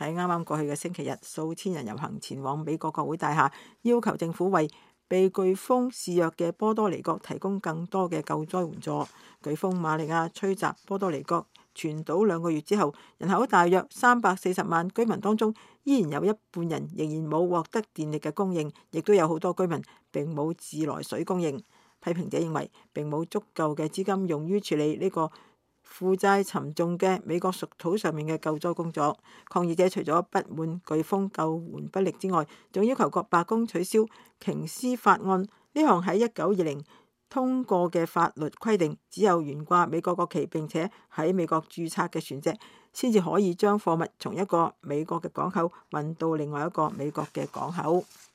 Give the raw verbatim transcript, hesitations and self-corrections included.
喺啱啱過去嘅星期日，數千人遊行前往美國國會大廈，要求政府為被颶風肆虐嘅波多黎各提供更多嘅救災援助。颶風瑪利亞吹襲波多黎各全島兩個月之後，人口大約三百四十萬，居民當中依然有一半人仍然冇獲得電力嘅供應，亦都有好多居民並冇自來水供應。批評者認為並冇足夠嘅資金用於處理呢個負債沉重嘅美國屬土上面嘅救災工作。抗議者除咗不滿颶風救援不力之外，仲要求各白宮取消瓊斯法案。呢項喺一九二零通過嘅法律規定，只有懸掛美國國旗並且喺美國註冊嘅船隻先至可以將貨物從一個美國嘅港口運到另外一個美國嘅港口。